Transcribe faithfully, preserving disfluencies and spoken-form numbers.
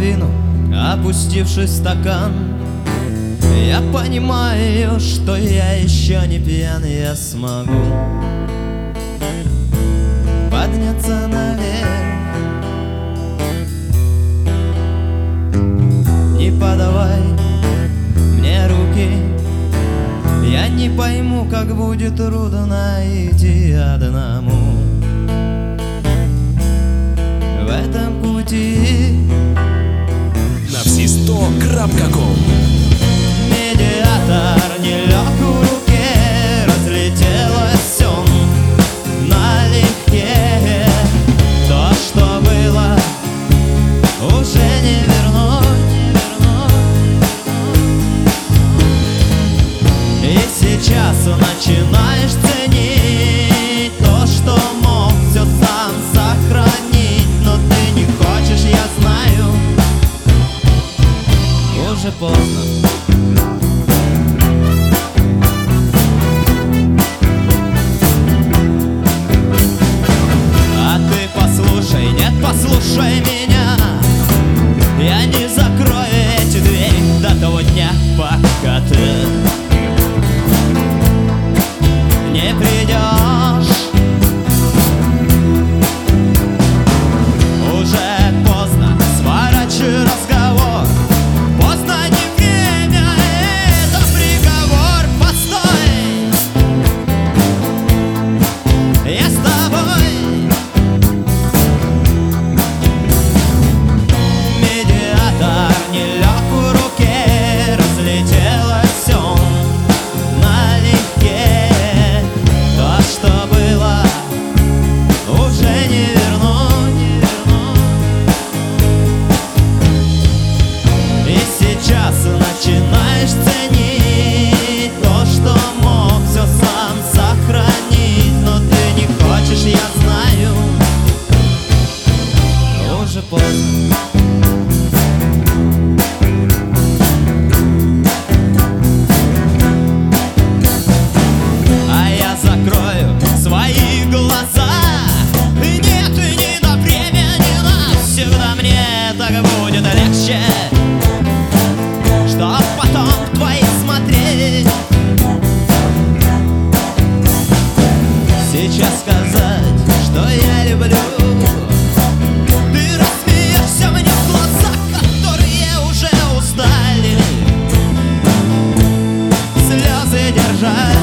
наполовину опустивший стакан, я понимаю, что я еще не пьян. Я смогу подняться наверх. Не подавай мне руки, я не пойму, как будет трудно идти одному в этом пути. На все сто крапка ком. Медиатор не лег в руке, разлетелось все налегке. То, что было, уже не вернуть. И сейчас начинаешь ценить то, что мог все сам сохранить. Но ты не хочешь, я знаю, уже поздно. А ты послушай, нет, послушай меня, я не закрою эти двери до того дня, пока ты не придешь. Уже поздно, сворачивай разговор. Поздно, не время, это приговор. Постой, я с тобой. Медиатор не лег в руке, разлетелось все налегке. То, что было, уже не вернуть. И сейчас начинаешь ценить то, что мог все сам сохранить. Но ты не хочешь, я знаю, уже поздно. А я закрою свои глаза. И нет, и не на время, не навсегда. Мне так будет легче, чтоб потом в твои смотреть. Сейчас сказать, что я люблю. Ты рассмеешься мне в глаза, которые уже устали слезы держать.